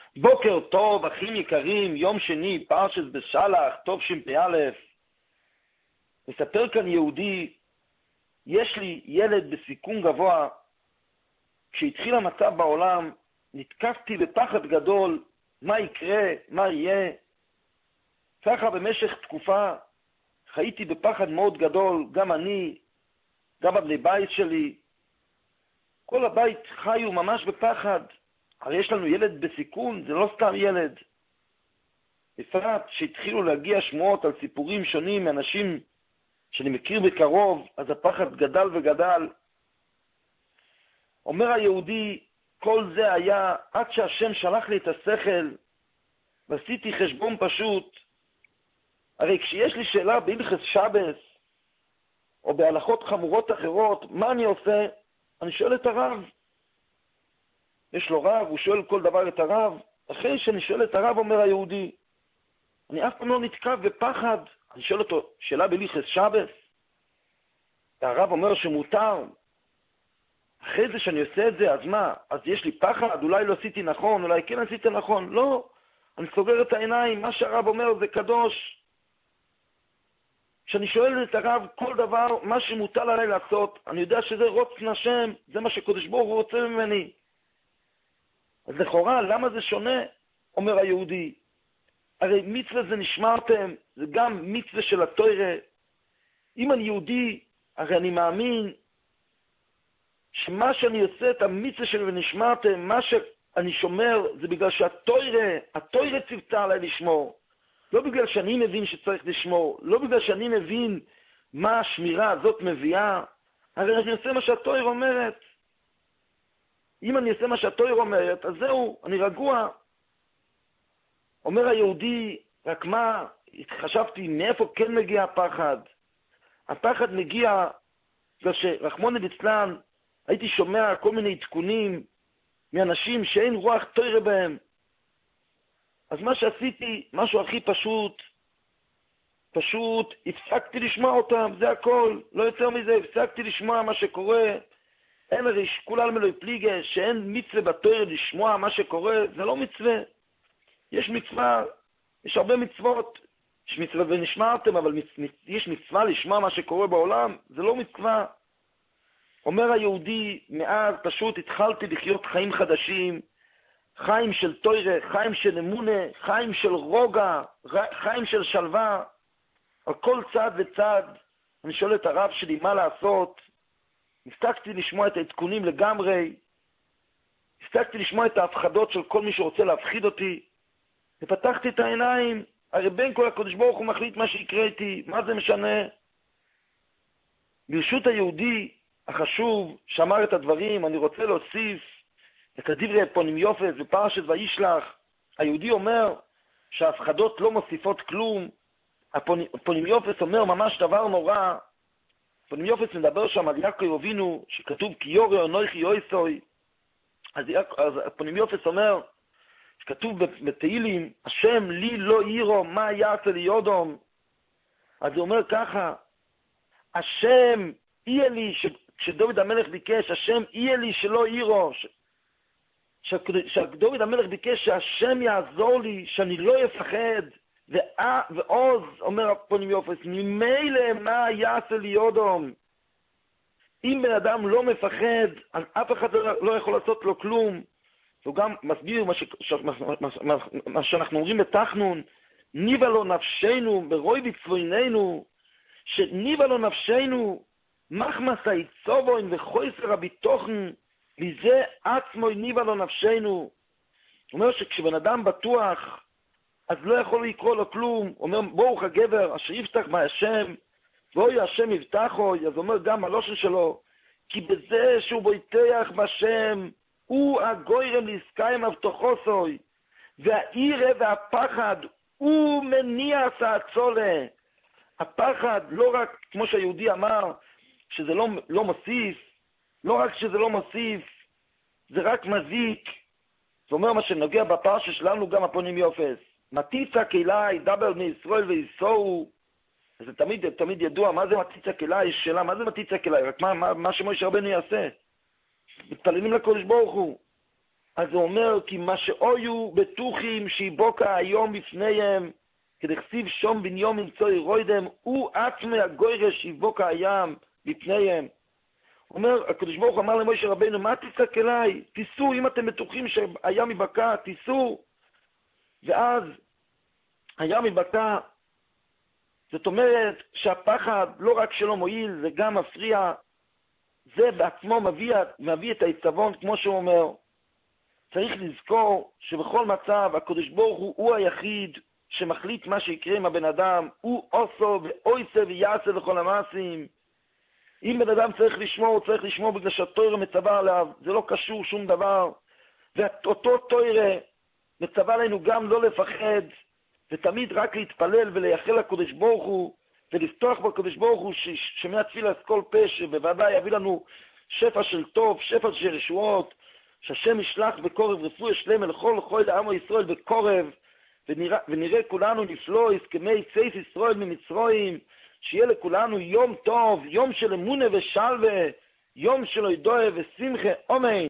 בוקר טוב, אחים יקרים, יום שני, פרשת בשלח, טוב שמפ"א. מספר כאן יהודי, יש לי ילד בסיכון גבוה. כשהתחיל המצב בעולם, נתקפתי בפחד גדול, מה יקרה, מה יהיה. ככה במשך תקופה חייתי בפחד מאוד גדול, גם אני, גם הבני בית שלי. כל הבית חיו ממש בפחד. הרי יש לנו ילד בסיכון, זה לא סתם ילד. בפרט שהתחילו להגיע שמועות על סיפורים שונים מאנשים שאני מכיר בקרוב, אז הפחד גדל וגדל. אומר היהודי, כל זה היה עד שהשם שלח לי את השכל, ועשיתי חשבון פשוט. הרי כשיש לי שאלה בהלכות שבת, או בהלכות חמורות אחרות, מה אני עושה? אני שואל את הרב. יש לו רב, הוא שואל כל דבר את הרב. אחרי שאני שואל את הרב, אומר היהודי, אני אף פעם לא נתקף בפחד. אני שואל אותו, שאלה בהלכות שבת. והרב אומר שמותר. אחרי זה שאני עושה את זה, אז מה? אז יש לי פחד? אולי לא עשיתי נכון, אולי כן עשיתי נכון. לא, אני סוגר את העיניים. מה שהרב אומר זה קדוש. כשאני שואל את הרב כל דבר, מה שמוטל עליי לעשות, אני יודע שזה רוצן השם, זה מה שקדוש ברוך הוא רוצה ממני. אז לכאורה, למה זה שונה? אומר היהודי. הרי מצווה זה נשמרתם, זה גם מצווה של התורה. אם אני יהודי, הרי אני מאמין שמה שאני עושה, את המצווה שלי ונשמרתם, מה שאני שומר, זה בגלל שהתורה ציוותה עליי לשמור. לא בגלל שאני מבין שצריך לשמור, לא בגלל שאני מבין מה השמירה הזאת מביאה. הרי אני עושה מה שהתורה אומרת. אם אני אעשה מה שהתורה אומרת, אז זהו, אני רגוע. אומר היהודי, רק מה, חשבתי מאיפה כן מגיע הפחד. הפחד מגיע בגלל שרחמנא ליצלן, הייתי שומע כל מיני עדכונים מאנשים שאין רוח תורה בהם. אז מה שעשיתי, משהו הכי פשוט הפסקתי לשמוע אותם, זה הכל, לא יותר מזה, הפסקתי לשמוע מה שקורה. אין הרי כולם אלוהי פליגה, שאין מצווה בתורה לשמוע מה שקורה, זה לא מצווה. יש מצווה, יש הרבה מצוות, יש מצווה ונשמרתם, אבל יש מצווה לשמוע מה שקורה בעולם, זה לא מצווה. אומר היהודי, מאז פשוט התחלתי לחיות חיים חדשים, חיים של תורה, חיים של אמונה, חיים של רוגע, חיים של שלווה. על כל צד וצד, אני שואל את הרב שלי מה לעשות. הפסקתי לשמוע את העדכונים לגמרי, הפסקתי לשמוע את ההפחדות של כל מי שרוצה להפחיד אותי, ופתחתי את העיניים. הרי בין כל הקדוש ברוך הוא מחליט מה שיקרה איתי, מה זה משנה? ברשות היהודי החשוב שאמר את הדברים, אני רוצה להוסיף את הדברי פונימיופס בפרשת וישלח. היהודי אומר שההפחדות לא מוסיפות כלום. פונימיופס אומר ממש דבר נורא. פונימיופס מדבר שם על יעקב אבינו, שכתוב כי יורא אנוכי יויסוי. אז פונימיופס אומר, שכתוב בתהילים, השם לי לא יירו, מה יעשה לי יודום. אז הוא אומר ככה, השם יהיה לי, כשדוד המלך ביקש, השם יהיה לי שלא יירו, שדוד המלך ביקש שהשם יעזור לי, שאני לא אפחד, ועוז, אומר פונימיופס, ממילא מה יעשה לי יודום. אם בן אדם לא מפחד, אז אף אחד לא יכול לעשות לו כלום. הוא גם מסביר מה שאנחנו אומרים בתחנון, ניבה לו נפשנו, ברוי בצבויננו, שניבה לו נפשנו, מחמס היצובוין וחויסר הביטוחן, מזה עצמו ניבה לו נפשנו. הוא אומר שכשבן אדם בטוח, אז לא יכול לקרוא לו כלום. הוא אומר, ברוך הגבר, אשר יפתח מהשם, ואוי השם יבטחו. אז הוא אומר גם הלושן שלו, כי בזה שהוא בויתח בשם, הוא הגוירם לעסקיים הבטוחוסוי, והעירה והפחד, הוא מניע הצעצולה. הפחד, לא רק כמו שהיהודי אמר, שזה לא מוסיף, לא רק שזה לא מוסיף, זה רק מזיק. זאת אומרת, מה שנוגע בפרשה שלנו גם הפונימיופס. מתיצה כלי, דבר בני ישראל ויסעו. זה תמיד ידוע, מה זה מתיצה כלי? יש שאלה, מה זה מתיצה כלי? רק מה שמוישה רבנו יעשה? מתפללים לקדוש ברוך הוא. אז הוא אומר, כי מה שאויו בטוחים שיבוקה היום בפניהם, כדכסיב שום בניום ימצואי רוידם, הוא עצמי הגוירש שיבוקה הים בפניהם. הוא אומר, הקדוש ברוך הוא אמר למשה רבינו, מה תצעק אליי? תיסעו, אם אתם בטוחים שהים יבקע, תיסעו. ואז הים יבקע. זאת אומרת שהפחד לא רק שלא מועיל, זה גם מפריע. זה בעצמו מביא את העיצבון, כמו שהוא אומר. צריך לזכור שבכל מצב הקדוש ברוך הוא היחיד שמחליט מה שיקרה עם הבן אדם. הוא עושו ואויסה ויעשה לכל המעשים. אם בן אדם צריך לשמור, הוא צריך לשמור בגלל שהתורה מצווה עליו. זה לא קשור שום דבר. ואותו תורה מצווה עלינו גם לא לפחד, ותמיד רק להתפלל ולייחל לקדוש ברוך הוא, ולפתוח בקדוש ברוך הוא שמהתפילה כל פה, שבוודאי יביא לנו שפע של טוב, שפע של ישועות, שהשם ישלח בקורב רפואה שלמה לכל חוי לעם ישראל בקורב, ונראה כולנו נפלוא הסכמי צייס ישראל ממצרים, שיהיה לכולנו יום טוב, יום של אמונה ושלווה, יום של הודעה ושמחה, אמן.